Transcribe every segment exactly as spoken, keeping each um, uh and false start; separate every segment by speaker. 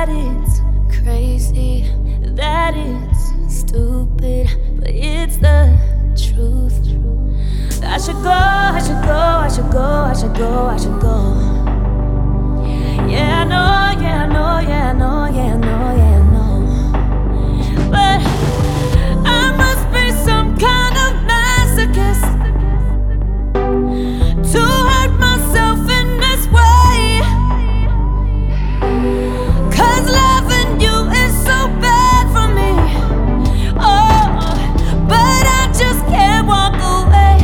Speaker 1: that it's crazy, that it's stupid, but it's the truth. I should go, I should go, I should go, I should go, I should go. Yeah, I know, yeah, I know, yeah, I know, yeah, I know, yeah, I know. But I must be some kind of masochist to hurt myself in this way. Cause loving you is so bad for me. Oh, but I just can't walk away.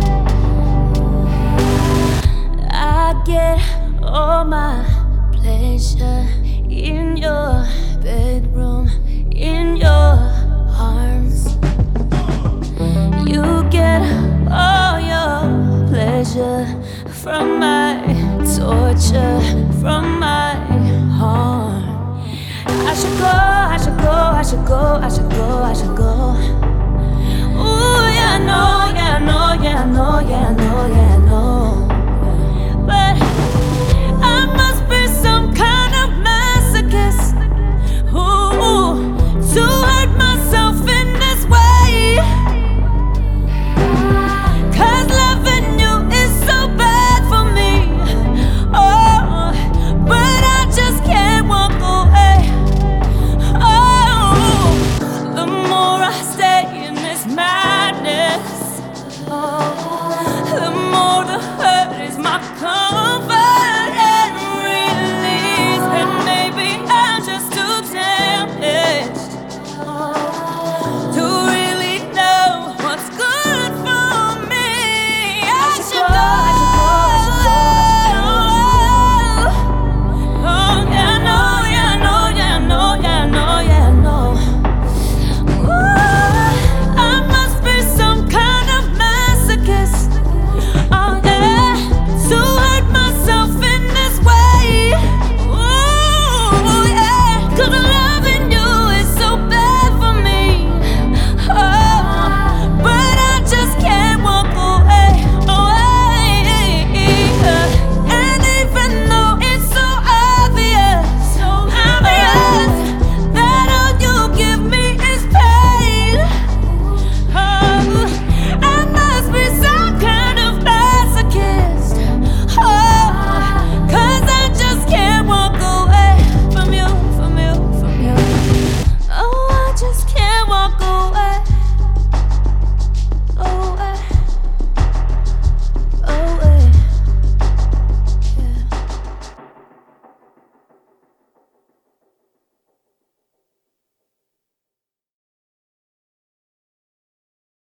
Speaker 1: I get all my pleasure in your bedroom, in your arms. You get all your pleasure from my torture, from my harm. I should go, I should go, I should go, I should go, I should go.